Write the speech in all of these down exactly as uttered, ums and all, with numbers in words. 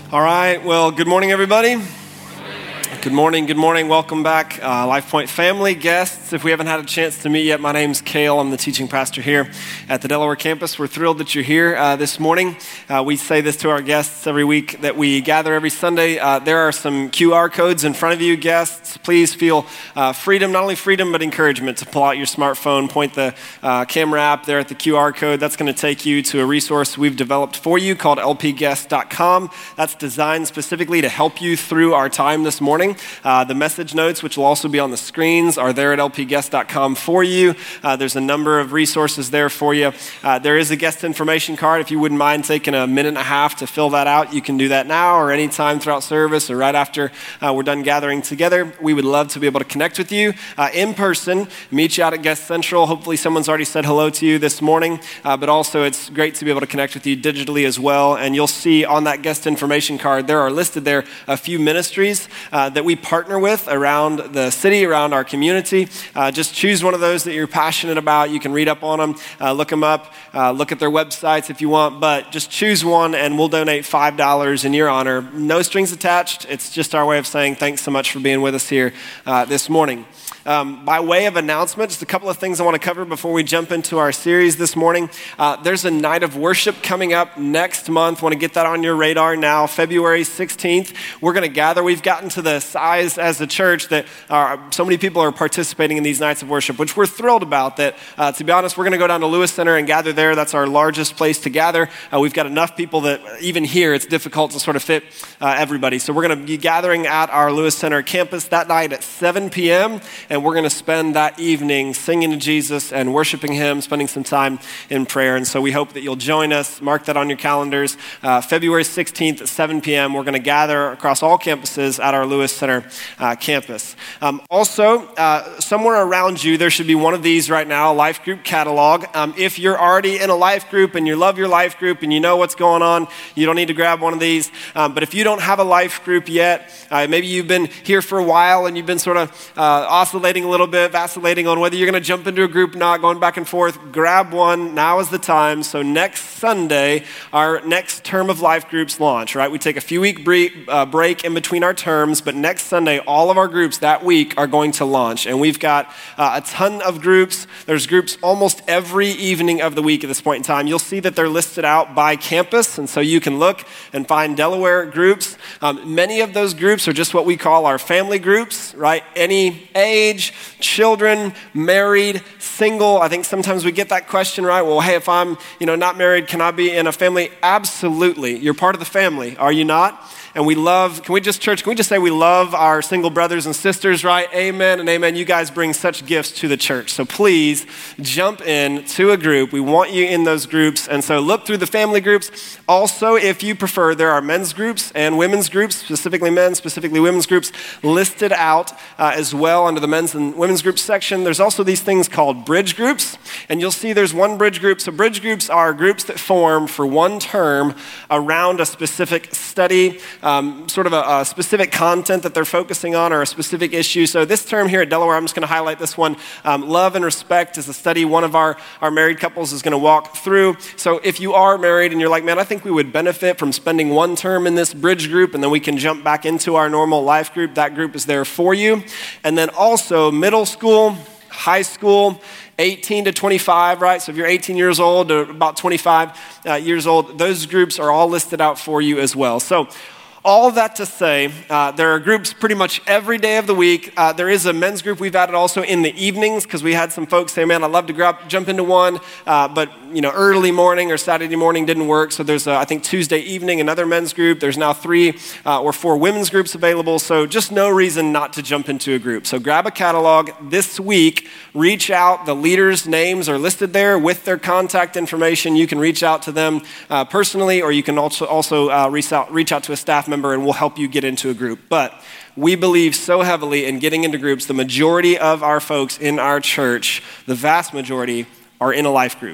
All right, well, good morning, everybody. Good morning, good morning. Welcome back, uh, LifePoint family, guests. If we haven't had a chance to meet yet, my name's Cale. I'm the teaching pastor here at the Delaware campus. We're thrilled that you're here uh, this morning. Uh, we say this to our guests every week that we gather every Sunday. Uh, there are some Q R codes in front of you, guests. Please feel uh, freedom, not only freedom, but encouragement to pull out your smartphone, point the uh, camera app there at the Q R code. That's going to take you to a resource we've developed for you called L P guest dot com. That's designed specifically to help you through our time this morning. Uh, the message notes, which will also be on the screens, are there at L P guest dot com for you. Uh, there's a number of resources there for you. Uh, there is a guest information card. If you wouldn't mind taking a minute and a half to fill that out, you can do that now or anytime throughout service or right after uh, we're done gathering together. We would love to be able to connect with you uh, in person, meet you out at Guest Central. Hopefully someone's already said hello to you this morning, uh, but also it's great to be able to connect with you digitally as well. And you'll see on that guest information card, there are listed there a few ministries uh, that we partner with around the city, around our community. Uh, just choose one of those that you're passionate about. You can read up on them, uh, look them up, uh, look at their websites if you want, but just choose one and we'll donate five dollars in your honor. No strings attached. It's just our way of saying thanks so much for being with us here uh, this morning. Um, by way of announcement, just a couple of things I want to cover before we jump into our series this morning. Uh, there's a night of worship coming up next month. Want to get that on your radar now, February sixteenth. We're going to gather. We've gotten to the size as a church that uh, so many people are participating in these nights of worship, which we're thrilled about. That, uh, to be honest, we're going to go down to Lewis Center and gather there. That's our largest place to gather. Uh, we've got enough people that even here it's difficult to sort of fit uh, everybody. So we're going to be gathering at our Lewis Center campus that night at seven p.m., and we're going to spend that evening singing to Jesus and worshiping Him, spending some time in prayer. And so we hope that you'll join us. Mark that on your calendars. Uh, February sixteenth at seven p.m., we're going to gather across all campuses at our Lewis Center uh, campus. Um, also, uh, somewhere around you, there should be one of these right now, a life group catalog. Um, if you're already in a life group and you love your life group and you know what's going on, you don't need to grab one of these. Um, but if you don't have a life group yet, uh, maybe you've been here for a while and you've been sort of uh, oscillating a little bit, vacillating on whether you're going to jump into a group or not, going back and forth, grab one. Now is the time. So next Sunday, our next term of life groups launch, right? We take a few week break, uh, break in between our terms, but next Sunday, all of our groups that week are going to launch. And we've got uh, a ton of groups. There's groups almost every evening of the week at this point in time. You'll see that they're listed out by campus, and so you can look and find Delaware groups. Um, many of those groups are just what we call our family groups, right? Any age, children, married, single. I think sometimes we get that question, right? Well, hey, if I'm, you know, not married, can I be in a family? Absolutely. You're part of the family, are you not? And we love, can we just, church, can we just say we love our single brothers and sisters, right? Amen and amen. You guys bring such gifts to the church. So please jump in to a group. We want you in those groups. And so look through the family groups. Also, if you prefer, there are men's groups and women's groups, specifically men, specifically women's groups, listed out uh, as well under the men's and women's groups section. There's also these things called bridge groups. And you'll see there's one bridge group. So bridge groups are groups that form for one term around a specific study, Um, sort of a, a specific content that they're focusing on or a specific issue. So this term here at Delaware, I'm just going to highlight this one. Um, Love and Respect is a study one of our, our married couples is going to walk through. So if you are married and you're like, man, I think we would benefit from spending one term in this bridge group and then we can jump back into our normal life group, that group is there for you. And then also middle school, high school, eighteen to twenty-five, right? So if you're eighteen years old or about twenty-five uh, years old, those groups are all listed out for you as well. So all of that to say, uh, there are groups pretty much every day of the week. Uh, there is a men's group we've added also in the evenings because we had some folks say, man, I'd love to grab, jump into one, uh, but you know, early morning or Saturday morning didn't work. So there's, a, I think, Tuesday evening, another men's group. There's now three uh, or four women's groups available. So just no reason not to jump into a group. So grab a catalog this week, reach out. The leaders' names are listed there with their contact information. You can reach out to them uh, personally, or you can also, also uh, reach out, reach out to a staff member and we'll help you get into a group. But we believe so heavily in getting into groups. The majority of our folks in our church, the vast majority, are in a life group.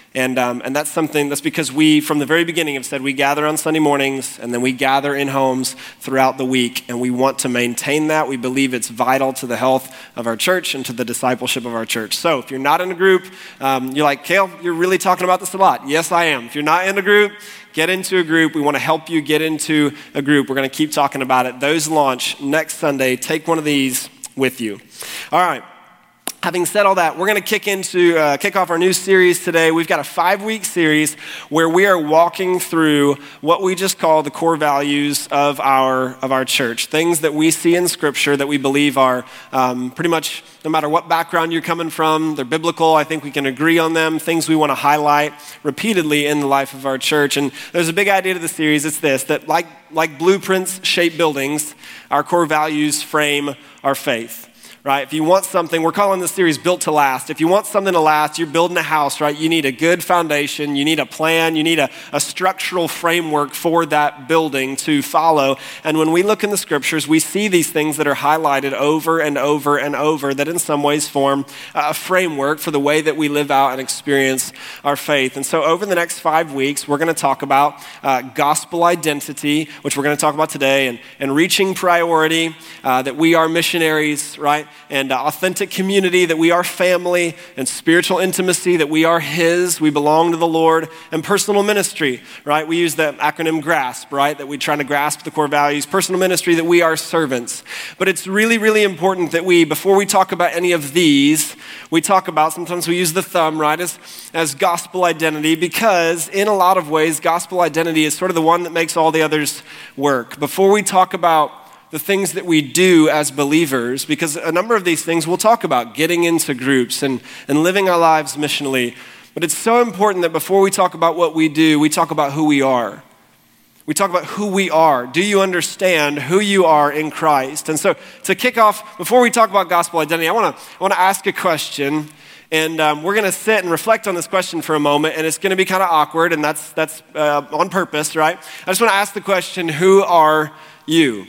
And um, and that's something, that's because we, from the very beginning, have said we gather on Sunday mornings and then we gather in homes throughout the week. And we want to maintain that. We believe it's vital to the health of our church and to the discipleship of our church. So if you're not in a group, um, you're like, Cale, you're really talking about this a lot. Yes, I am. If you're not in a group, get into a group. We want to help you get into a group. We're going to keep talking about it. Those launch next Sunday. Take one of these with you. All right. Having said all that, we're going to kick into uh, kick off our new series today. We've got a five-week series where we are walking through what we just call the core values of our of our church. Things that we see in Scripture that we believe are um, pretty much, no matter what background you're coming from, they're biblical. I think we can agree on them. Things we want to highlight repeatedly in the life of our church. And there's a big idea to the series. It's this: that like like blueprints shape buildings, our core values frame our faith. Right? If you want something, we're calling this series Built to Last. If you want something to last, you're building a house, right? You need a good foundation. You need a plan. You need a, a structural framework for that building to follow. And when we look in the Scriptures, we see these things that are highlighted over and over and over that in some ways form a framework for the way that we live out and experience our faith. And so over the next five weeks, we're going to talk about uh, gospel identity, which we're going to talk about today, and, and reaching priority, uh, that we are missionaries, right? And uh, authentic community, that we are family, and spiritual intimacy, that we are His, we belong to the Lord, and personal ministry, right? We use the acronym GRASP, right? That we try to grasp the core values. Personal ministry, that we are servants. But it's really, really important that we, before we talk about any of these, we talk about, sometimes we use the thumb, right, as, as gospel identity, because in a lot of ways, gospel identity is sort of the one that makes all the others work. Before we talk about the things that we do as believers, because a number of these things we'll talk about, getting into groups and, and living our lives missionally. But it's so important that before we talk about what we do, we talk about who we are. We talk about who we are. Do you understand who you are in Christ? And so to kick off, before we talk about gospel identity, I want to I want to ask a question. And um, we're going to sit and reflect on this question for a moment, and it's going to be kind of awkward, and that's, that's uh, on purpose, right? I just want to ask the question, who are you?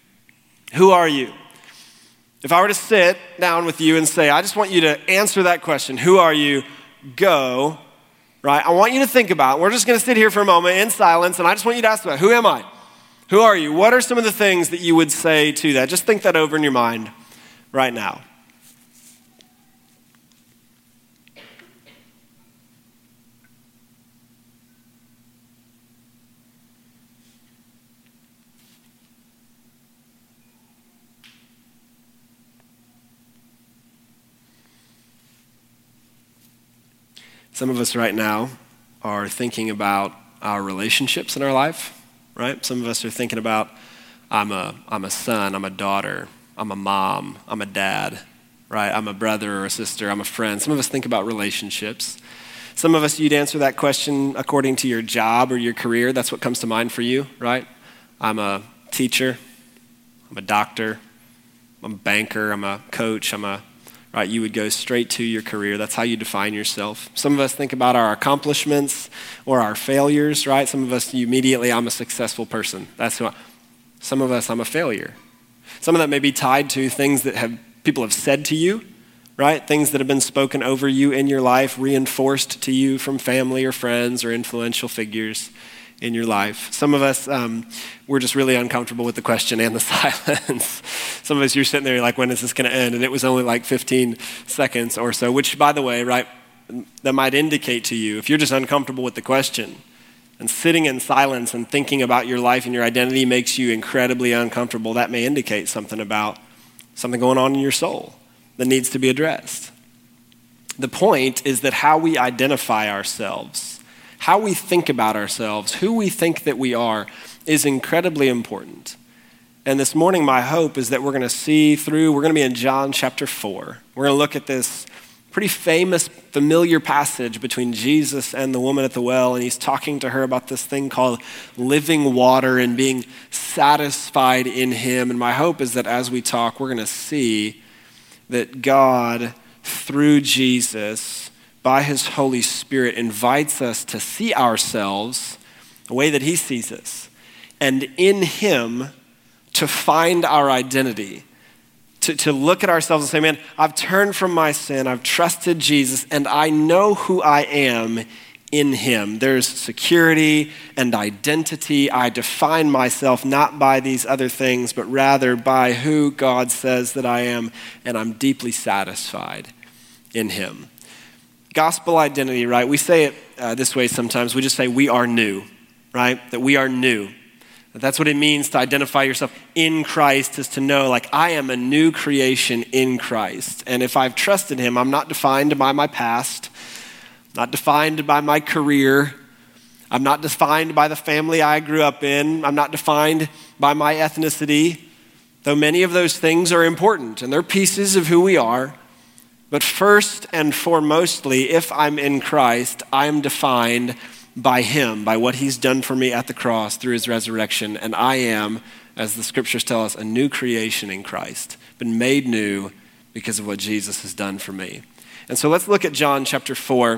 Who are you? If I were to sit down with you and say, I just want you to answer that question, who are you? Go, right? I want you to think about it. We're just going to sit here for a moment in silence, and I just want you to ask about, who am I? Who are you? What are some of the things that you would say to that? Just think that over in your mind right now. Some of us right now are thinking about our relationships in our life, right? Some of us are thinking about, I'm a, I'm a son, I'm a daughter, I'm a mom, I'm a dad, right? I'm a brother or a sister, I'm a friend. Some of us think about relationships. Some of us, you'd answer that question according to your job or your career. That's what comes to mind for you, right? I'm a teacher, I'm a doctor, I'm a banker, I'm a coach, I'm a Right, you would go straight to your career. That's how you define yourself. Some of us think about our accomplishments or our failures, right? Some of us, you immediately, I'm a successful person. That's who I, some of us, I'm a failure. Some of that may be tied to things that have people have said to you, right? Things that have been spoken over you in your life, reinforced to you from family or friends or influential figures in your life. Some of us, um, we're just really uncomfortable with the question and the silence. Some of us, you're sitting there, you're like, when is this going to end? And it was only like fifteen seconds or so, which, by the way, right, that might indicate to you, if you're just uncomfortable with the question and sitting in silence and thinking about your life and your identity makes you incredibly uncomfortable, that may indicate something about something going on in your soul that needs to be addressed. The point is that how we identify ourselves, how we think about ourselves, who we think that we are, is incredibly important. And this morning, my hope is that we're going to see through, we're going to be in John chapter four. We're going to look at this pretty famous, familiar passage between Jesus and the woman at the well, and he's talking to her about this thing called living water and being satisfied in him. And my hope is that as we talk, we're going to see that God, through Jesus, by his Holy Spirit, invites us to see ourselves the way that he sees us, and in him to find our identity, to, to look at ourselves and say, man, I've turned from my sin, I've trusted Jesus, and I know who I am in him. There's security and identity. I define myself not by these other things, but rather by who God says that I am, and I'm deeply satisfied in him. Gospel identity, right? We say it uh, this way sometimes. We just say we are new, right? That we are new. That's what it means to identify yourself in Christ, is to know, like, I am a new creation in Christ. And if I've trusted him, I'm not defined by my past, not defined by my career. I'm not defined by the family I grew up in. I'm not defined by my ethnicity, though many of those things are important and they're pieces of who we are. But first and foremostly, if I'm in Christ, I'm defined by him, by what he's done for me at the cross through his resurrection. And I am, as the scriptures tell us, a new creation in Christ, been made new because of what Jesus has done for me. And so let's look at John chapter four.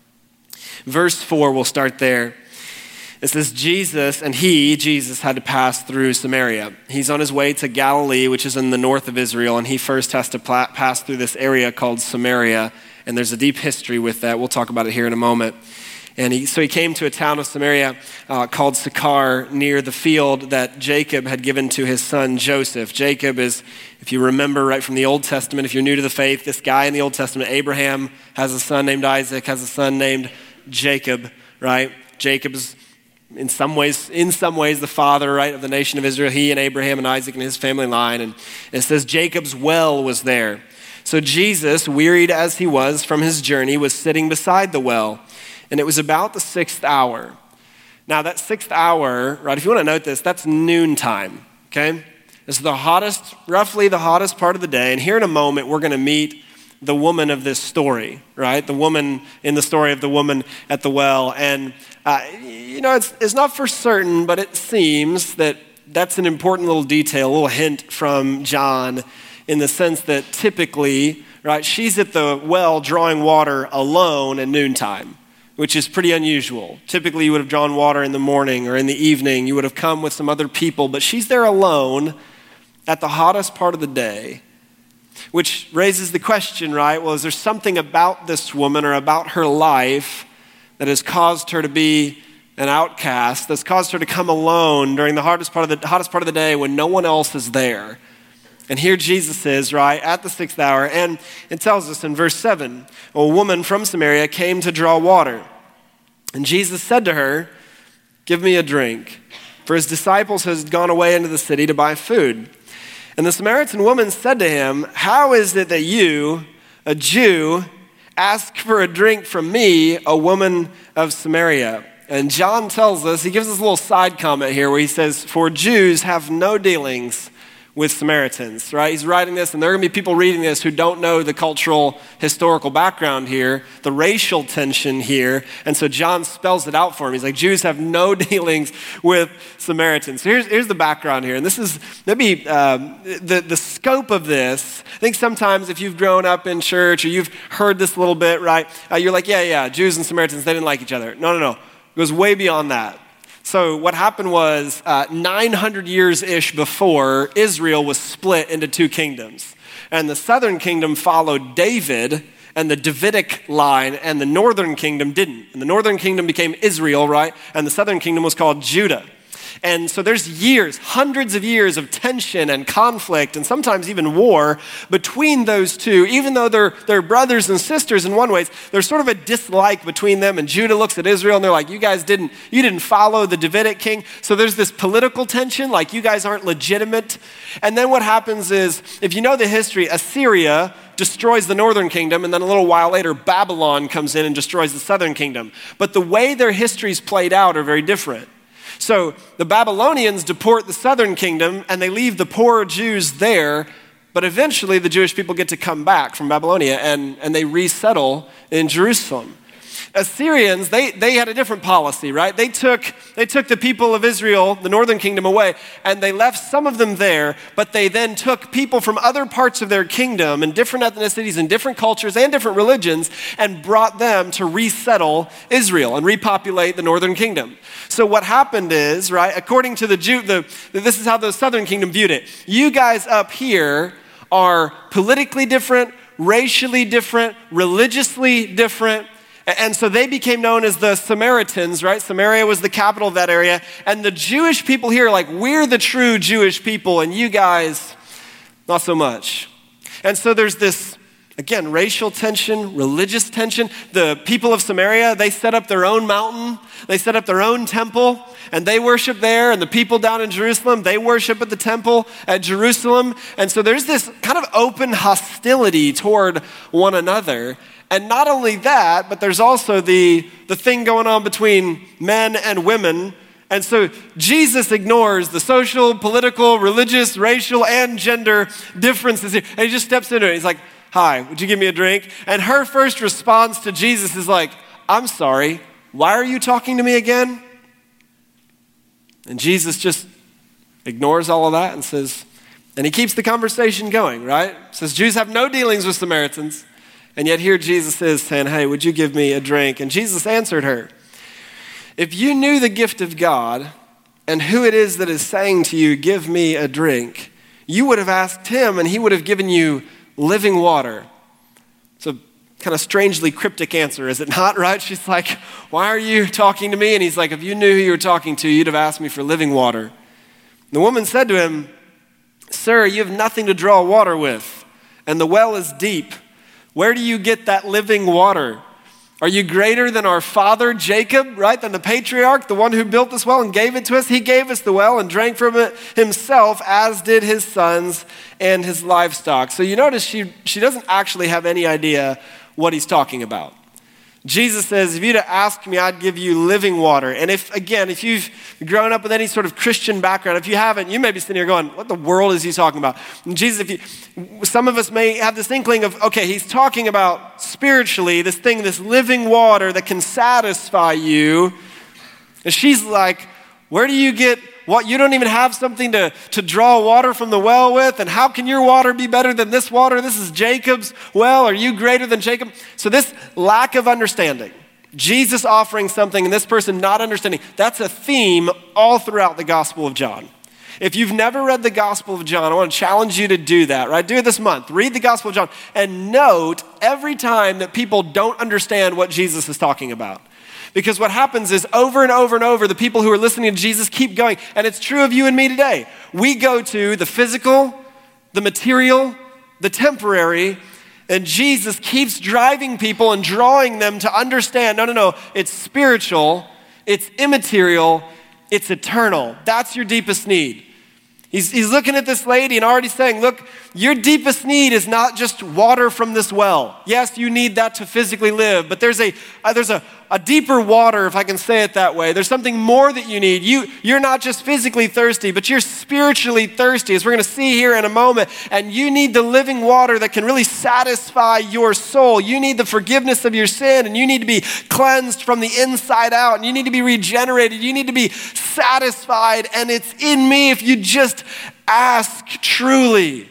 Verse four, we'll start there. It says, Jesus, and he, Jesus, had to pass through Samaria. He's on his way to Galilee, which is in the north of Israel, and he first has to pla- pass through this area called Samaria, and there's a deep history with that. We'll talk about it here in a moment. And he, so he came to a town of Samaria uh, called Sychar, near the field that Jacob had given to his son Joseph. Jacob is, if you remember right from the Old Testament, if you're new to the faith, this guy in the Old Testament, Abraham, has a son named Isaac, has a son named Jacob, right? Jacob's in some ways, in some ways, the father, right, of the nation of Israel. He and Abraham and Isaac and his family line. And it says Jacob's well was there. So Jesus, wearied as he was from his journey, was sitting beside the well. And it was about the sixth hour. Now that sixth hour, right, if you want to note this, that's noontime, okay? It's the hottest, roughly the hottest part of the day. And here in a moment, we're going to meet the woman of this story, right? The woman in the story of the woman at the well. And, uh, you know, it's, it's not for certain, but it seems that that's an important little detail, a little hint from John, in the sense that typically, right, she's at the well drawing water alone at noontime, which is pretty unusual. Typically, you would have drawn water in the morning or in the evening. You would have come with some other people, but she's there alone at the hottest part of the day, which raises the question, right? Well, is there something about this woman or about her life that has caused her to be an outcast, that's caused her to come alone during the hottest part of the hottest part of the day when no one else is there? And here Jesus is, right, at the sixth hour, and it tells us in verse seven, a woman from Samaria came to draw water. And Jesus said to her, "Give me a drink," for his disciples had gone away into the city to buy food. And the Samaritan woman said to him, "How is it that you, a Jew, ask for a drink from me, a woman of Samaria?" And John tells us, he gives us a little side comment here where he says, "For Jews have no dealings with Samaritans," right? He's writing this, and there are going to be people reading this who don't know the cultural, historical background here, the racial tension here, and so John spells it out for him. He's like, Jews have no dealings with Samaritans. So here's, here's the background here, and this is maybe um, the, the scope of this. I think sometimes if you've grown up in church or you've heard this a little bit, right, uh, you're like, yeah, yeah, Jews and Samaritans, they didn't like each other. No, no, no. It goes way beyond that. So what happened was uh, nine hundred years-ish before, Israel was split into two kingdoms. And the southern kingdom followed David and the Davidic line, and the northern kingdom didn't. And the northern kingdom became Israel, right? And the southern kingdom was called Judah. And so there's years, hundreds of years of tension and conflict and sometimes even war between those two. Even though they're, they're brothers and sisters in one way, there's sort of a dislike between them. And Judah looks at Israel and they're like, you guys didn't, you didn't follow the Davidic king. So there's this political tension, like you guys aren't legitimate. And then what happens is, if you know the history, Assyria destroys the northern kingdom, and then a little while later, Babylon comes in and destroys the southern kingdom. But the way their histories played out are very different. So the Babylonians deport the southern kingdom and they leave the poor Jews there, but eventually the Jewish people get to come back from Babylonia and, and they resettle in Jerusalem. Assyrians, they, they had a different policy, right? They took, they took the people of Israel, the northern kingdom, away, and they left some of them there, but they then took people from other parts of their kingdom and different ethnicities and different cultures and different religions and brought them to resettle Israel and repopulate the northern kingdom. So what happened is, right, according to the Jew, the, this is how the southern kingdom viewed it. You guys up here are politically different, racially different, religiously different, And so they became known as the Samaritans, right? Samaria was the capital of that area. And the Jewish people here are like, we're the true Jewish people, and you guys, not so much. And so there's this, again, racial tension, religious tension. The people of Samaria, they set up their own mountain. They set up their own temple, and they worship there. And the people down in Jerusalem, they worship at the temple at Jerusalem. And so there's this kind of open hostility toward one another. And not only that, but there's also the, the thing going on between men and women. And so Jesus ignores the social, political, religious, racial, and gender differences here. And he just steps into it. He's like, hi, would you give me a drink? And her first response to Jesus is like, I'm sorry, why are you talking to me again? And Jesus just ignores all of that and says, and he keeps the conversation going, right? Says, Jews have no dealings with Samaritans. And yet here Jesus is saying, hey, would you give me a drink? And Jesus answered her, if you knew the gift of God and who it is that is saying to you, give me a drink, you would have asked him and he would have given you living water. It's a kind of strangely cryptic answer, is it not, right? She's like, why are you talking to me? And he's like, if you knew who you were talking to, you'd have asked me for living water. And the woman said to him, sir, you have nothing to draw water with, and the well is deep. Where do you get that living water? Are you greater than our father Jacob, right? Than the patriarch, the one who built this well and gave it to us? He gave us the well and drank from it himself, as did his sons and his livestock. So you notice she, she doesn't actually have any idea what he's talking about. Jesus says, if you'd have asked me, I'd give you living water. And if, again, if you've grown up with any sort of Christian background, if you haven't, you may be sitting here going, what the world is he talking about? And Jesus, if you, some of us may have this inkling of, okay, he's talking about spiritually, this thing, this living water that can satisfy you. And she's like, where do you get what? You don't even have something to, to draw water from the well with? And how can your water be better than this water? This is Jacob's well. Are you greater than Jacob? So this lack of understanding, Jesus offering something and this person not understanding, that's a theme all throughout the Gospel of John. If you've never read the Gospel of John, I want to challenge you to do that, right? Do it this month. Read the Gospel of John and note every time that people don't understand what Jesus is talking about. Because what happens is over and over and over, the people who are listening to Jesus keep going. And it's true of you and me today. We go to the physical, the material, the temporary, and Jesus keeps driving people and drawing them to understand, no, no, no, it's spiritual, it's immaterial, it's eternal. That's your deepest need. He's, he's looking at this lady and already saying, look, your deepest need is not just water from this well. Yes, you need that to physically live, but there's a uh, there's a, a deeper water, if I can say it that way. There's something more that you need. You, you're not just physically thirsty, but you're spiritually thirsty, as we're going to see here in a moment. And you need the living water that can really satisfy your soul. You need the forgiveness of your sin, and you need to be cleansed from the inside out, and you need to be regenerated. You need to be satisfied, and it's in me if you just ask truly.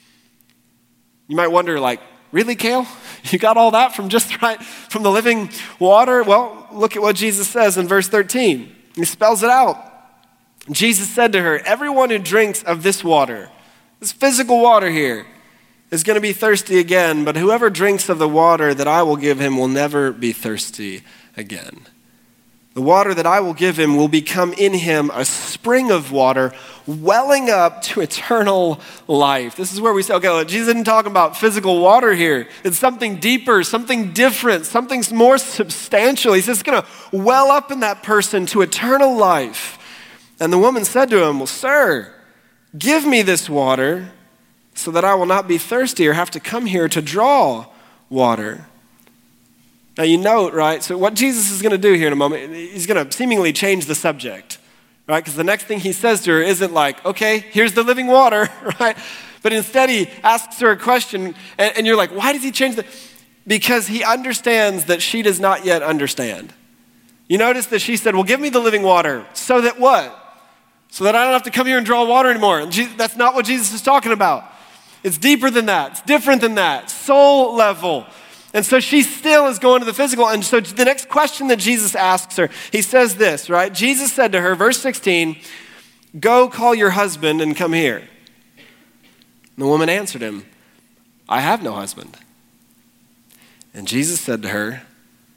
You might wonder, like, really, Cale? You got all that from just right from the living water? Well, look at what Jesus says in verse thirteen. He spells it out. Jesus said to her, everyone who drinks of this water, this physical water here, is going to be thirsty again, but whoever drinks of the water that I will give him will never be thirsty again. The water that I will give him will become in him a spring of water welling up to eternal life. This is where we say, okay, Jesus isn't talking about physical water here. It's something deeper, something different, something more substantial. He says it's going to well up in that person to eternal life. And the woman said to him, well, sir, give me this water so that I will not be thirsty or have to come here to draw water. Now you note, right, so what Jesus is going to do here in a moment, he's going to seemingly change the subject, right? Because the next thing he says to her isn't like, okay, here's the living water, right? But instead he asks her a question, and, and you're like, why does he change the... Because he understands that she does not yet understand. You notice that she said, well, give me the living water, so that what? So that I don't have to come here and draw water anymore. And Jesus, that's not what Jesus is talking about. It's deeper than that. It's different than that. Soul level. And so she still is going to the physical. And so the next question that Jesus asks her, he says this, right? Jesus said to her, verse sixteen, go call your husband and come here. And the woman answered him, I have no husband. And Jesus said to her,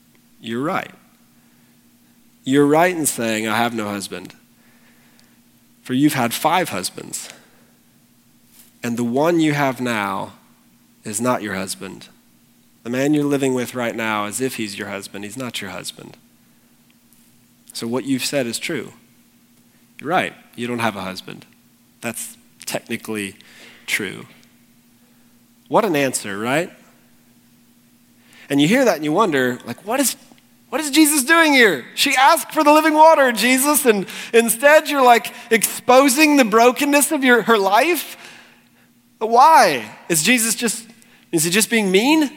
you're right. You're right in saying, I have no husband. For you've had five husbands, and the one you have now is not your husband. The man you're living with right now, as if he's your husband, he's not your husband. So what you've said is true. You're right, you don't have a husband. That's technically true. What an answer, right? And you hear that and you wonder, like, what is what is Jesus doing here? She asked for the living water, Jesus, and instead you're like exposing the brokenness of your her life? Why? Is Jesus just, is he just being mean?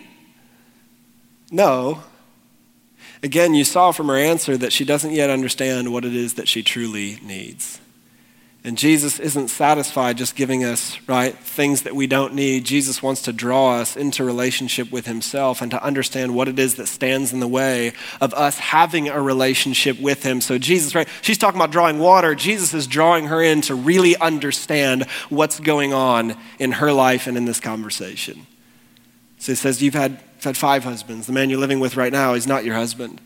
No. Again, you saw from her answer that she doesn't yet understand what it is that she truly needs. And Jesus isn't satisfied just giving us, right, things that we don't need. Jesus wants to draw us into relationship with himself and to understand what it is that stands in the way of us having a relationship with him. So Jesus, right, she's talking about drawing water. Jesus is drawing her in to really understand what's going on in her life and in this conversation. So he says, you've had, you've had five husbands. The man you're living with right now is not your husband.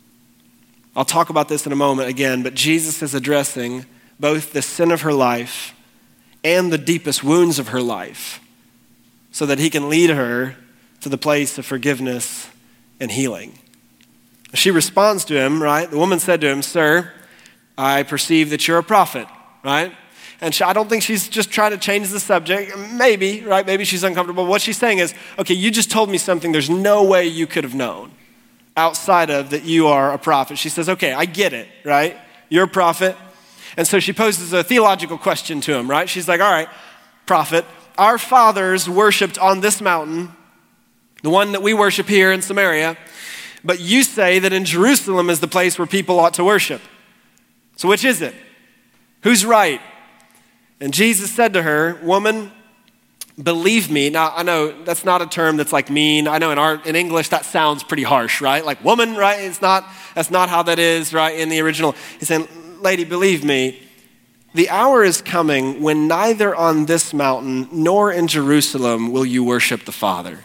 I'll talk about this in a moment again, but Jesus is addressing both the sin of her life and the deepest wounds of her life so that he can lead her to the place of forgiveness and healing. She responds to him, right? The woman said to him, sir, I perceive that you're a prophet, right? And she, I don't think she's just trying to change the subject. Maybe, right? Maybe she's uncomfortable. What she's saying is, okay, you just told me something there's no way you could have known outside of that you are a prophet. She says, okay, I get it, right? You're a prophet. And so she poses a theological question to him, right? She's like, all right, prophet, our fathers worshiped on this mountain, the one that we worship here in Samaria, but you say that in Jerusalem is the place where people ought to worship. So which is it? Who's right? And Jesus said to her, woman, believe me. Now, I know that's not a term that's like mean. I know in our in English that sounds pretty harsh, right? Like woman, right? It's not, that's not how that is, right? In the original, he's saying, lady, believe me, the hour is coming when neither on this mountain nor in Jerusalem will you worship the Father.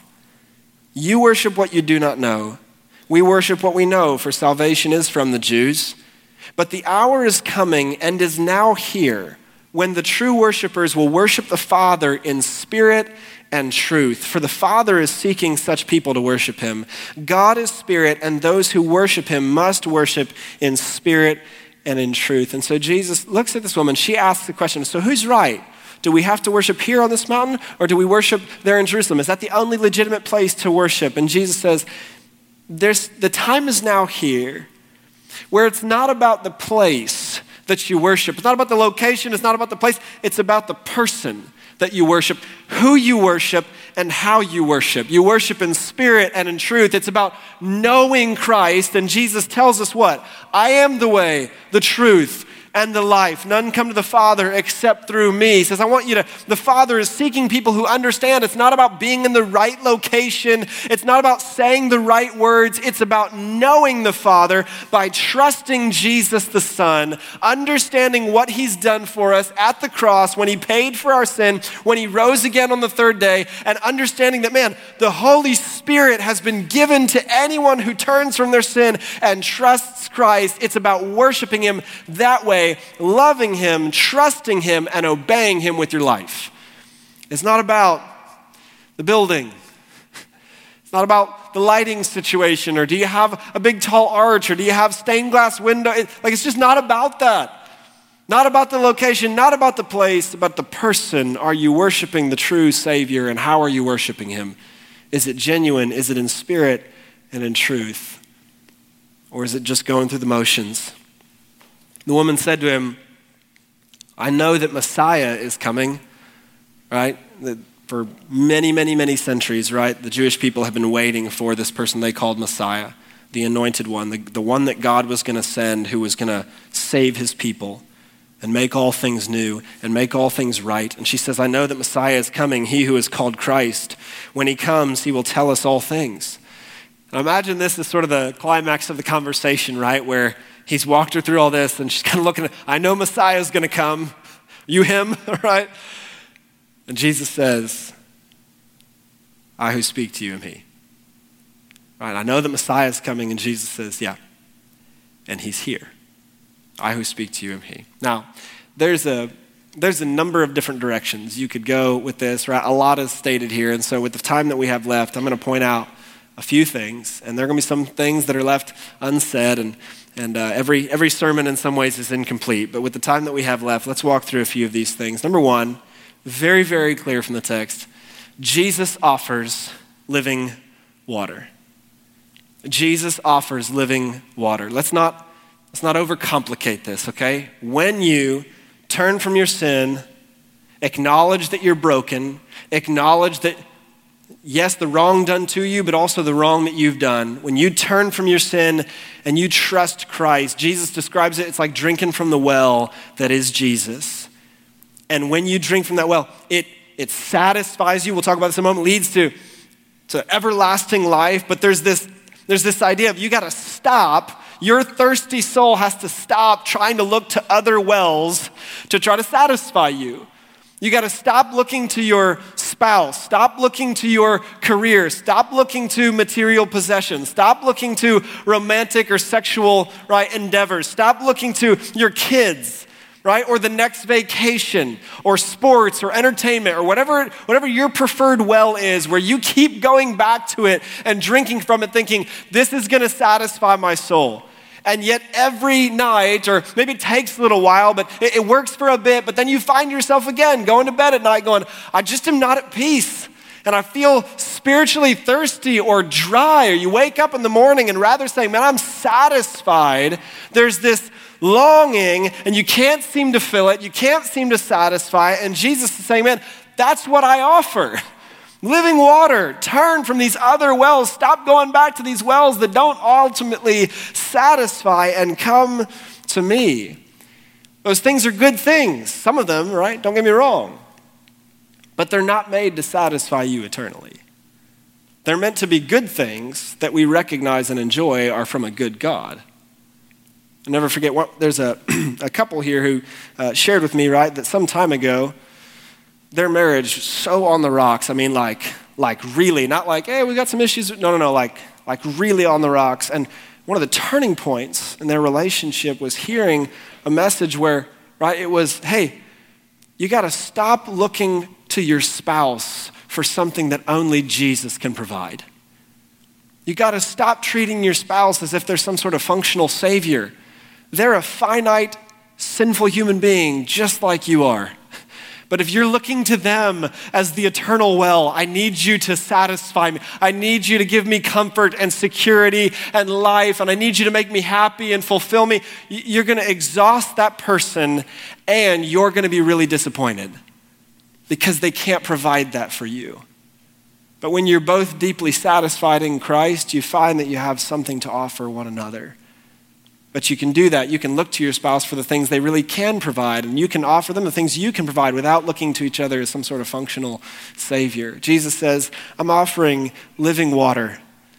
You worship what you do not know. We worship what we know, for salvation is from the Jews. But the hour is coming and is now here when the true worshipers will worship the Father in spirit and truth. For the Father is seeking such people to worship him. God is spirit, and those who worship him must worship in spirit and in truth. And so Jesus looks at this woman. She asks the question, so who's right? Do we have to worship here on this mountain, or do we worship there in Jerusalem? Is that the only legitimate place to worship? And Jesus says, There's the time is now here where it's not about the place that you worship. It's not about the location. It's not about the place. It's about the person that you worship, who you worship, and how you worship. You worship in spirit and in truth. It's about knowing Christ. And Jesus tells us what? I am the way, the truth, and the life. None come to the Father except through me. He says, I want you to, the Father is seeking people who understand it's not about being in the right location. It's not about saying the right words. It's about knowing the Father by trusting Jesus the Son, understanding what he's done for us at the cross when he paid for our sin, when he rose again on the third day, and understanding that, man, the Holy Spirit has been given to anyone who turns from their sin and trusts Christ. It's about worshiping him that way, loving him, trusting him, and obeying him with your life. It's not about the building. It's not about the lighting situation, or do you have a big tall arch, or do you have stained glass window? It, like it's just not about that. Not about the location, not about the place, but the person. Are you worshiping the true Savior, and how are you worshiping him? Is it genuine? Is it in spirit and in truth? Or is it just going through the motions? The woman said to him, I know that Messiah is coming, right? For many, many, many centuries, right? The Jewish people have been waiting for this person they called Messiah, the anointed one, the, the one that God was going to send, who was going to save his people and make all things new and make all things right. And she says, I know that Messiah is coming, he who is called Christ. When he comes, he will tell us all things. And imagine this is sort of the climax of the conversation, right? Where he's walked her through all this, and she's kind of looking at, I know Messiah's going to come. You him, right? And Jesus says, I who speak to you am he. Right? I know that Messiah is coming, and Jesus says, yeah, and he's here. I who speak to you am he. Now, there's a there's a number of different directions you could go with this, right? A lot is stated here, and so with the time that we have left, I'm going to point out a few things, and there are going to be some things that are left unsaid, and and uh, every every sermon in some ways is incomplete, but with the time that we have left, let's walk through a few of these things. Number one, very, very clear from the text, Jesus offers living water. Jesus offers living water. Let's not, let's not overcomplicate this, okay? When you turn from your sin, acknowledge that you're broken, acknowledge that, yes, the wrong done to you, but also the wrong that you've done. When you turn from your sin and you trust Christ, Jesus describes it, it's like drinking from the well that is Jesus. And when you drink from that well, it, it satisfies you. We'll talk about this in a moment, leads to, to everlasting life, but there's this There's this idea of you got to stop. Your thirsty soul has to stop trying to look to other wells to try to satisfy you. You got to stop looking to your spouse. Stop looking to your career. Stop looking to material possessions. Stop looking to romantic or sexual, right, endeavors. Stop looking to your kids, right, or the next vacation, or sports, or entertainment, or whatever, whatever your preferred well is, where you keep going back to it and drinking from it thinking, this is going to satisfy my soul. And yet every night, or maybe it takes a little while, but it, it works for a bit, but then you find yourself again going to bed at night going, I just am not at peace. And I feel spiritually thirsty or dry. Or you wake up in the morning and rather saying, man, I'm satisfied, there's this longing, and you can't seem to fill it, you can't seem to satisfy it, and Jesus is saying, man, that's what I offer. Living water. Turn from these other wells. Stop going back to these wells that don't ultimately satisfy, and come to me. Those things are good things. Some of them, right? Don't get me wrong. But they're not made to satisfy you eternally. They're meant to be good things that we recognize and enjoy are from a good God. I'll never forget, what, there's a, a couple here who uh, shared with me, right, that some time ago, their marriage so on the rocks. I mean, like, like really, not like, hey, we got some issues. No, no, no, like, like really on the rocks. And one of the turning points in their relationship was hearing a message where, right, it was, hey, you got to stop looking to your spouse for something that only Jesus can provide. You got to stop treating your spouse as if they're some sort of functional savior. They're a finite, sinful human being just like you are. But if you're looking to them as the eternal well, I need you to satisfy me. I need you to give me comfort and security and life, and I need you to make me happy and fulfill me. You're going to exhaust that person, and you're going to be really disappointed because they can't provide that for you. But when you're both deeply satisfied in Christ, you find that you have something to offer one another. But you can do that. You can look to your spouse for the things they really can provide, and you can offer them the things you can provide without looking to each other as some sort of functional savior. Jesus says, I'm offering living water,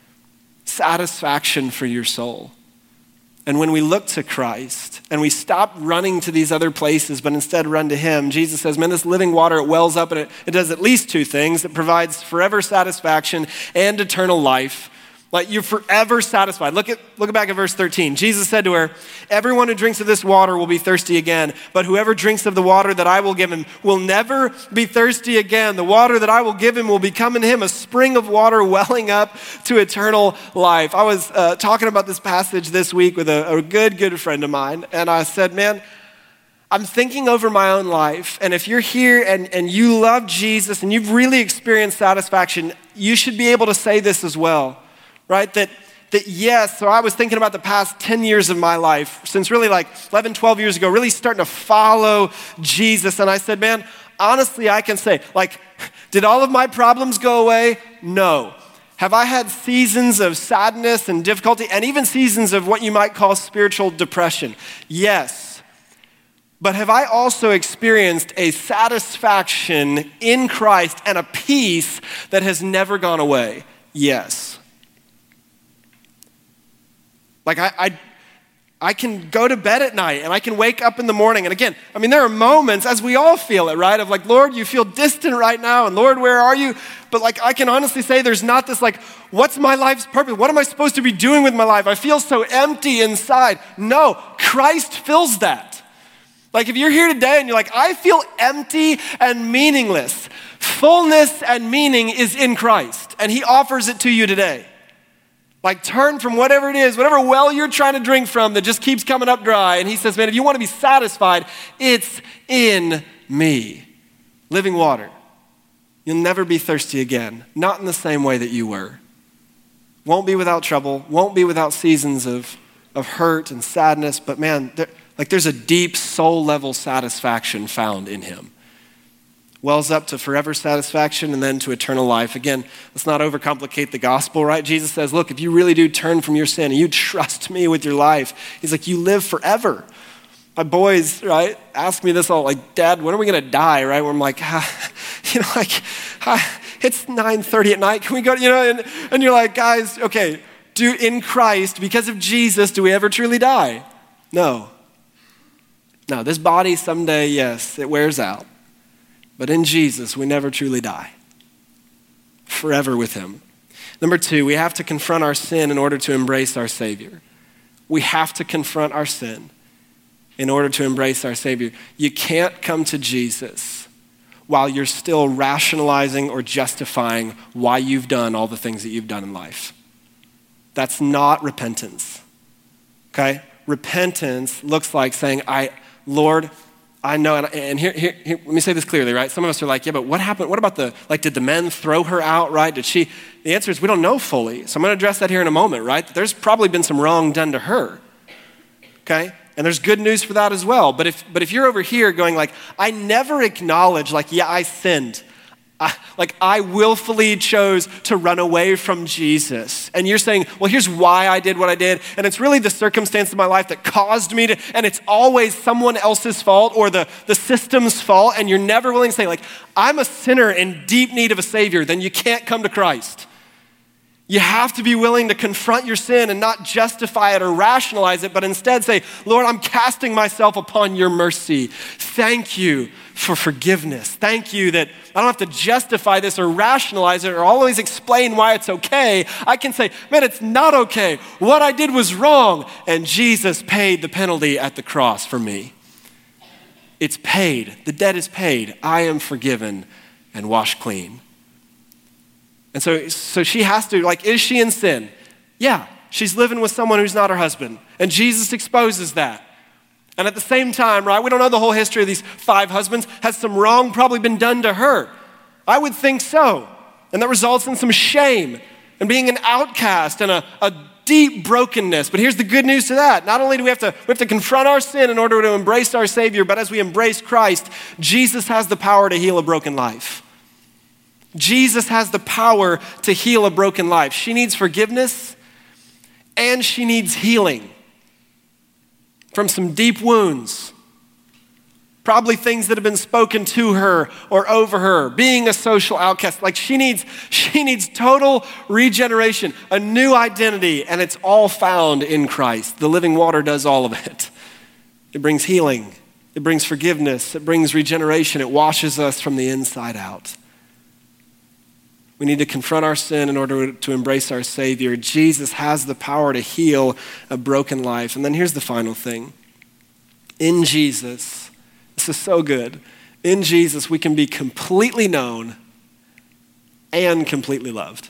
satisfaction for your soul. And when we look to Christ and we stop running to these other places, but instead run to him, Jesus says, man, this living water, it wells up, and it, it does at least two things. It provides forever satisfaction and eternal life. Like you're forever satisfied. Look at look back at verse thirteen. Jesus said to her, everyone who drinks of this water will be thirsty again, but whoever drinks of the water that I will give him will never be thirsty again. The water that I will give him will become in him a spring of water welling up to eternal life. I was uh, talking about this passage this week with a, a good, good friend of mine, and I said, man, I'm thinking over my own life, and if you're here and, and you love Jesus and you've really experienced satisfaction, you should be able to say this as well. Right, that, that yes, so I was thinking about the past ten years of my life, since really like eleven, twelve years ago, really starting to follow Jesus. And I said, man, honestly, I can say, like, did all of my problems go away? No. Have I had seasons of sadness and difficulty, and even seasons of what you might call spiritual depression? Yes. But have I also experienced a satisfaction in Christ and a peace that has never gone away? Yes. Like I, I, I can go to bed at night and I can wake up in the morning. And again, I mean, there are moments, as we all feel it, right? Of like, Lord, you feel distant right now. And Lord, where are you? But like, I can honestly say there's not this like, what's my life's purpose? What am I supposed to be doing with my life? I feel so empty inside. No, Christ fills that. Like if you're here today and you're like, I feel empty and meaningless. Fullness and meaning is in Christ. And he offers it to you today. Like turn from whatever it is, whatever well you're trying to drink from that just keeps coming up dry. And he says, man, if you want to be satisfied, it's in me. Living water. You'll never be thirsty again. Not in the same way that you were. Won't be without trouble. Won't be without seasons of, of hurt and sadness. But man, there, like there's a deep soul level satisfaction found in him. Wells up to forever satisfaction and then to eternal life. Again, let's not overcomplicate the gospel, right? Jesus says, look, if you really do turn from your sin and you trust me with your life, he's like, you live forever. My boys, right, ask me this all, like, Dad, when are we going to die, right? Where I'm like, ah, you know, like, ah, it's nine thirty at night. Can we go, you know, and, and you're like, guys, okay, do in Christ, because of Jesus, do we ever truly die? No. No, this body someday, yes, it wears out. But in Jesus, we never truly die. Forever with him. Number two, we have to confront our sin in order to embrace our Savior. We have to confront our sin in order to embrace our Savior. You can't come to Jesus while you're still rationalizing or justifying why you've done all the things that you've done in life. That's not repentance, okay? Repentance looks like saying, I, Lord, I know, and, and here, here, here, let me say this clearly, right? Some of us are like, yeah, but what happened? What about the, like, did the men throw her out, right? Did she? The answer is we don't know fully. So I'm going to address that here in a moment, right? There's probably been some wrong done to her, okay? And there's good news for that as well. But if, but if you're over here going like, I never acknowledge, like, yeah, I sinned. I, like, I willfully chose to run away from Jesus. And you're saying, well, here's why I did what I did. And it's really the circumstance of my life that caused me to, and it's always someone else's fault or the, the system's fault. And you're never willing to say, like, I'm a sinner in deep need of a Savior. Then you can't come to Christ. You have to be willing to confront your sin and not justify it or rationalize it, but instead say, Lord, I'm casting myself upon your mercy. Thank you for forgiveness. Thank you that I don't have to justify this or rationalize it or always explain why it's okay. I can say, man, it's not okay. What I did was wrong. And Jesus paid the penalty at the cross for me. It's paid. The debt is paid. I am forgiven and washed clean. And so, so she has to, like, is she in sin? Yeah, she's living with someone who's not her husband. And Jesus exposes that. And at the same time, right, we don't know the whole history of these five husbands. Has some wrong probably been done to her? I would think so. And that results in some shame and being an outcast and a, a deep brokenness. But here's the good news to that. Not only do we have to, we have to confront our sin in order to embrace our Savior, but as we embrace Christ, Jesus has the power to heal a broken life. Jesus has the power to heal a broken life. She needs forgiveness and she needs healing from some deep wounds. Probably things that have been spoken to her or over her, being a social outcast. Like she needs, she needs total regeneration, a new identity, and it's all found in Christ. The living water does all of it. It brings healing. It brings forgiveness. It brings regeneration. It washes us from the inside out. We need to confront our sin in order to embrace our Savior. Jesus has the power to heal a broken life. And then here's the final thing. In Jesus, this is so good. In Jesus, we can be completely known and completely loved.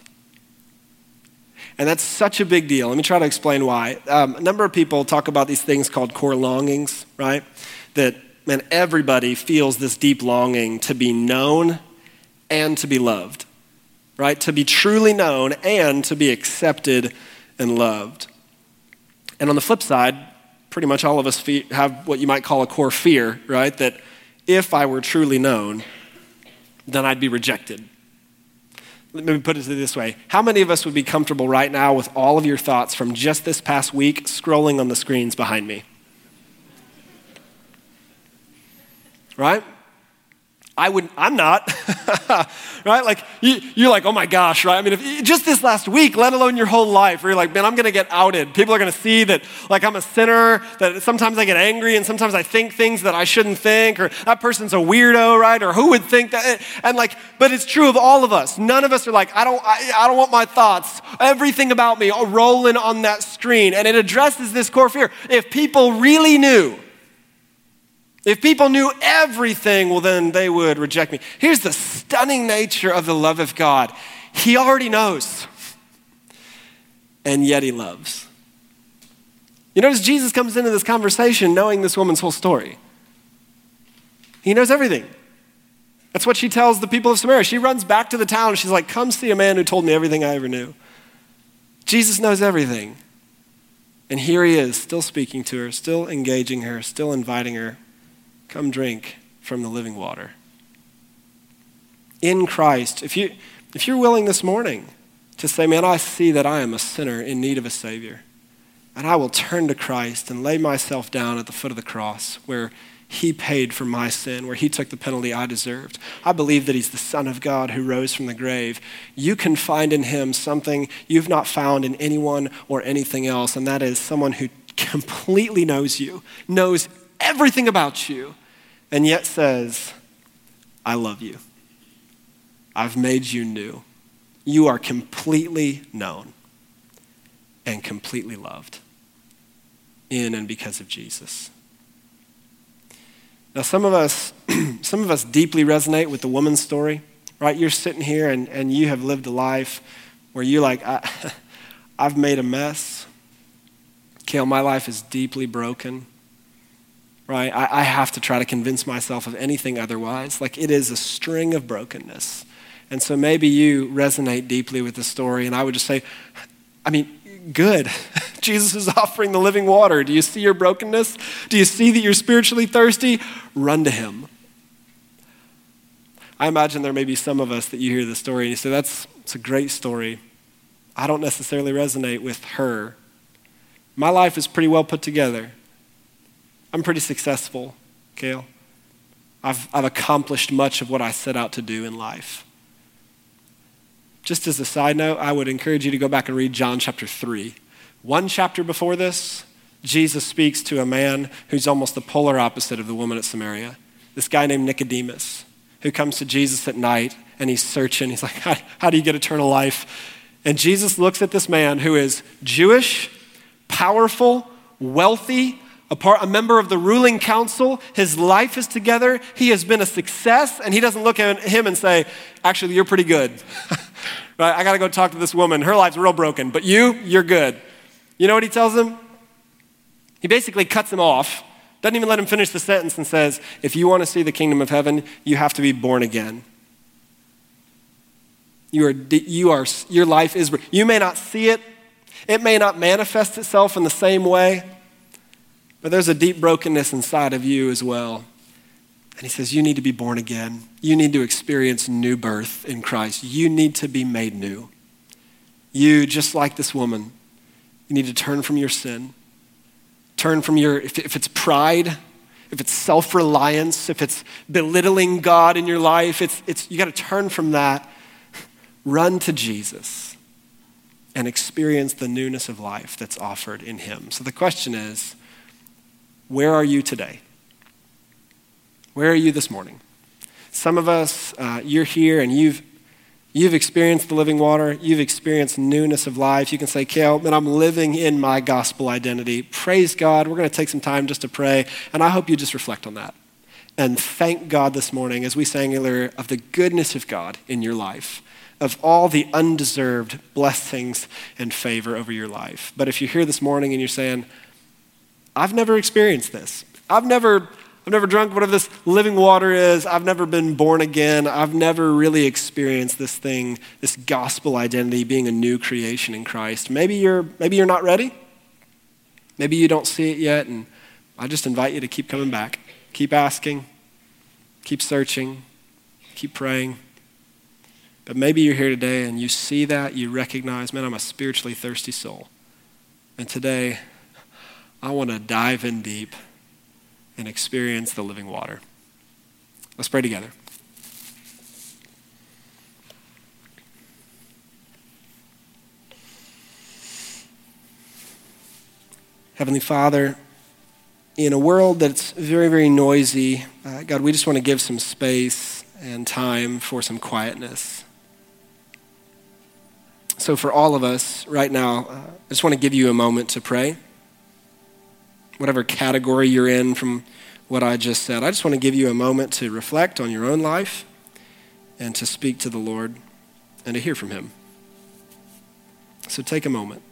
And that's such a big deal. Let me try to explain why. Um, a number of people talk about these things called core longings, right? That, man, everybody feels this deep longing to be known and to be loved. Right? To be truly known and to be accepted and loved. And on the flip side, pretty much all of us fe- have what you might call a core fear, right? That if I were truly known, then I'd be rejected. Let me put it this way. How many of us would be comfortable right now with all of your thoughts from just this past week scrolling on the screens behind me? Right? I would, I'm not, right? Like, you, you're like, oh my gosh, right? I mean, if just this last week, let alone your whole life, where you're like, man, I'm gonna get outed. People are gonna see that, like, I'm a sinner, that sometimes I get angry, and sometimes I think things that I shouldn't think, or that person's a weirdo, right? Or who would think that? And like, but it's true of all of us. None of us are like, I don't, I, I don't want my thoughts, everything about me rolling on that screen. And it addresses this core fear. If people really knew, If people knew everything, well, then they would reject me. Here's the stunning nature of the love of God. He already knows, and yet he loves. You notice Jesus comes into this conversation knowing this woman's whole story. He knows everything. That's what she tells the people of Samaria. She runs back to the town and she's like, come see a man who told me everything I ever knew. Jesus knows everything. And here he is, still speaking to her, still engaging her, still inviting her. Come drink from the living water. In Christ, if, you, if you're willing this morning to say, man, I see that I am a sinner in need of a Savior, and I will turn to Christ and lay myself down at the foot of the cross where he paid for my sin, where he took the penalty I deserved. I believe that he's the Son of God who rose from the grave. You can find in him something you've not found in anyone or anything else, and that is someone who completely knows you, knows everything about you, and yet says, I love you. I've made you new. You are completely known and completely loved in and because of Jesus. Now, some of us, some of us deeply resonate with the woman's story, right? You're sitting here and, and you have lived a life where you're like, I, I've made a mess. Cale, my life is deeply broken. Right? I, I have to try to convince myself of anything otherwise. Like, it is a string of brokenness. And so maybe you resonate deeply with the story, and I would just say, I mean, good. Jesus is offering the living water. Do you see your brokenness? Do you see that you're spiritually thirsty? Run to him. I imagine there may be some of us that you hear the story and you say, that's it's a great story. I don't necessarily resonate with her. My life is pretty well put together. I'm pretty successful, Cale. I've, I've accomplished much of what I set out to do in life. Just as a side note, I would encourage you to go back and read John chapter three. One chapter before this, Jesus speaks to a man who's almost the polar opposite of the woman at Samaria. This guy named Nicodemus, who comes to Jesus at night and he's searching. He's like, how, how do you get eternal life? And Jesus looks at this man who is Jewish, powerful, wealthy, A, part, a member of the ruling council. His life is together. He has been a success, and he doesn't look at him and say, actually, you're pretty good. Right? I got to go talk to this woman. Her life's real broken, but you, you're good. You know what he tells him? He basically cuts him off, doesn't even let him finish the sentence, and says, if you want to see the kingdom of heaven, you have to be born again. You are, you are, your life is, you may not see it. It may not manifest itself in the same way, but there's a deep brokenness inside of you as well. And he says, you need to be born again. You need to experience new birth in Christ. You need to be made new. You, just like this woman, you need to turn from your sin. Turn from your, if, if it's pride, if it's self-reliance, if it's belittling God in your life, it's, it's you got to turn from that. Run to Jesus and experience the newness of life that's offered in him. So the question is, where are you today? Where are you this morning? Some of us, uh, you're here and you've you've experienced the living water. You've experienced newness of life. You can say, Cale, man, I'm living in my gospel identity. Praise God. We're going to take some time just to pray. And I hope you just reflect on that. And thank God this morning, as we sang earlier, of the goodness of God in your life, of all the undeserved blessings and favor over your life. But if you're here this morning and you're saying, I've never experienced this. I've never, I've never drunk whatever this living water is. I've never been born again. I've never really experienced this thing, this gospel identity, being a new creation in Christ. Maybe you're, maybe you're not ready. Maybe you don't see it yet. And I just invite you to keep coming back. Keep asking. Keep searching. Keep praying. But maybe you're here today and you see that, you recognize, man, I'm a spiritually thirsty soul. And today, I want to dive in deep and experience the living water. Let's pray together. Heavenly Father, in a world that's very, very noisy, uh, God, we just want to give some space and time for some quietness. So for all of us right now, uh, I just want to give you a moment to pray. Whatever category you're in from what I just said, I just want to give you a moment to reflect on your own life and to speak to the Lord and to hear from him. So take a moment.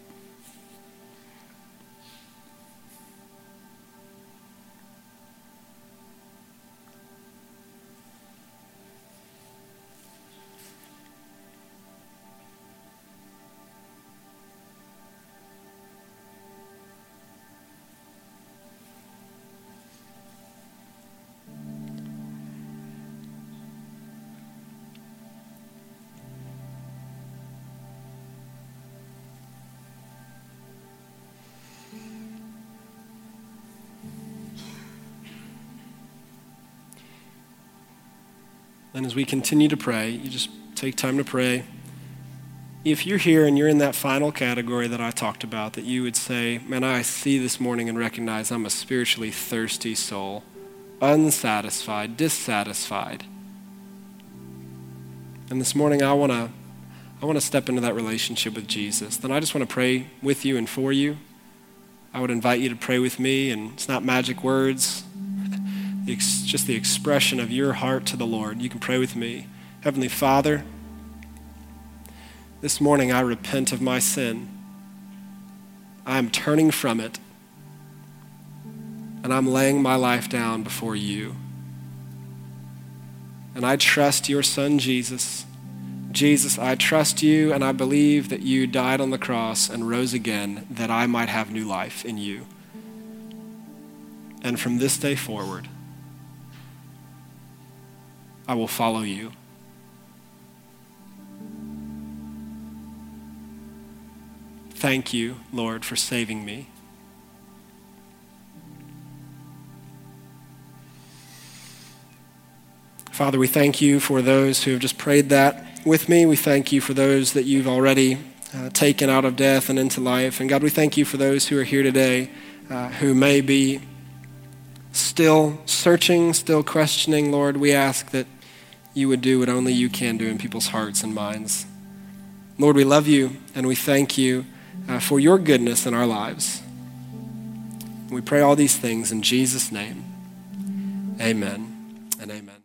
And as we continue to pray, you just take time to pray. If you're here and you're in that final category that I talked about, that you would say, man, I see this morning and recognize I'm a spiritually thirsty soul, unsatisfied, dissatisfied. And this morning I want to I want to step into that relationship with Jesus. Then I just want to pray with you and for you. I would invite you to pray with me, and it's not magic words. It's just the expression of your heart to the Lord. You can pray with me. Heavenly Father, this morning I repent of my sin. I'm turning from it, and I'm laying my life down before you. And I trust your Son, Jesus. Jesus, I trust you, and I believe that you died on the cross and rose again that I might have new life in you. And from this day forward, I will follow you. Thank you, Lord, for saving me. Father, we thank you for those who have just prayed that with me. We thank you for those that you've already uh, taken out of death and into life. And God, we thank you for those who are here today uh, who may be still searching, still questioning. Lord, we ask that you would do what only you can do in people's hearts and minds. Lord, we love you and we thank you uh, for your goodness in our lives. We pray all these things in Jesus' name. Amen and amen.